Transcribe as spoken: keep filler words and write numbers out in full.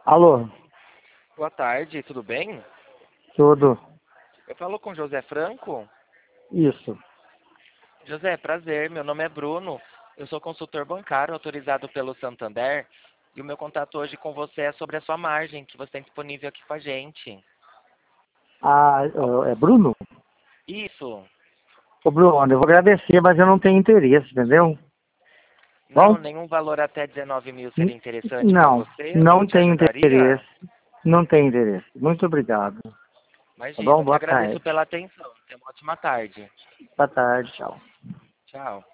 Alô, Boa tarde, tudo bem? tudo? Eu falo com José Franco. Isso. José, prazer, meu nome é Bruno. Eu sou consultor bancário autorizado pelo Santander e o meu contato hoje com você é sobre a sua margem que você tem disponível aqui com a gente. Ah, é Bruno? Isso. Ô, Bruno, eu vou agradecer, mas eu não tenho interesse, entendeu? Não, Bom? nenhum valor até dezenove mil N- seria interessante para Não, você? Não não te tenho ajudaria? interesse. Não tenho interesse. Muito obrigado. Tá Imagina, bom? eu que Boa agradeço tarde. pela atenção. Tenha uma ótima tarde. Boa tarde, tchau. Tchau.